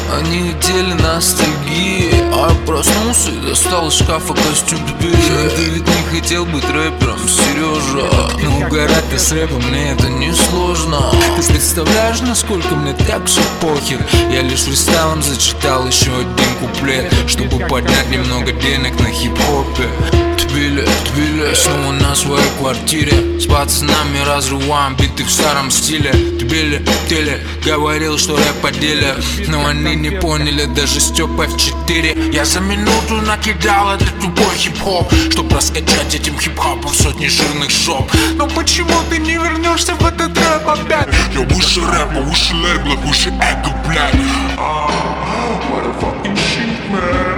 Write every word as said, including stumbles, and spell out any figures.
Они летели ностальгии, а я проснулся и достал из шкафа костюм Тбили. Ты ведь не хотел быть рэпером, Сережа, но угорать ты с рэпом, мне это не сложно. Ты представляешь, насколько мне так все похер? Я лишь фристайлом зачитал еще один куплет, чтобы поднять немного денег на хип-хопе. Тбили, Тбили, снова на своей квартире, с пацанами разрываем биты в старом стиле. Тбили, Теле, говорил, что рэп по деле, но они не поняли даже Степа в четыре. Я за минуту накидал этот тупой хип-хоп, чтоб раскачать этим хип-хопом сотни жирных жоп. Но почему ты не вернешься в этот рэп опять? Я выше рэпа, выше лейбла, выше эго, блядь. Motherfucking shit, man.